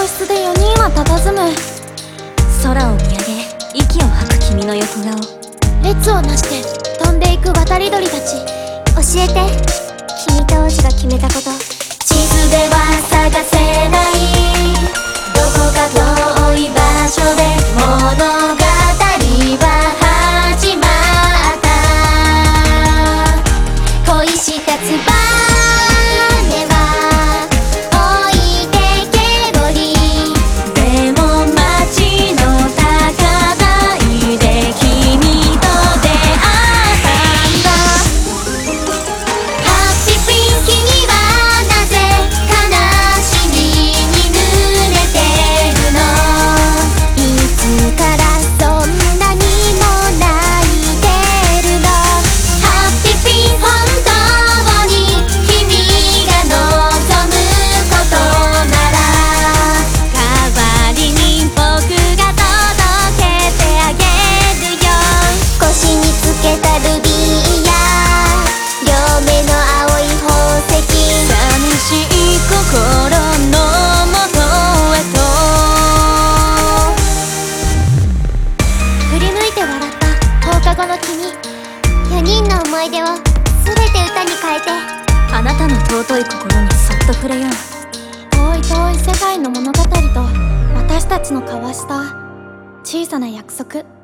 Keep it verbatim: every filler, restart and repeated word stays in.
教室でよにんは佇む。 空を見上げ息を吐く君の横顔。 列をなして飛んでいく渡り鳥たち。 教えて、君と王子が決めたこと。 地図では探せない、どこか遠い場所で物語は始まった。恋したつばねは置いてけぼり、でも街の高台で君と出会ったんだ。ハッピーピンキにはなぜ悲しみに濡れてるの。 いつからそんなにも泣いてるの。 ハッピーピン本当に君が望むことなら、代わりに僕が届けてあげるよ。 腰につけたルビーや両目の青い宝石。 寂しい心の元へと。 振り向いて笑った放課後の君。よにんの思い出を全て歌に変えて。 あなたの尊い心にそっと触れよう。 遠い遠い世界の物語と私たちの交わした小さな約束。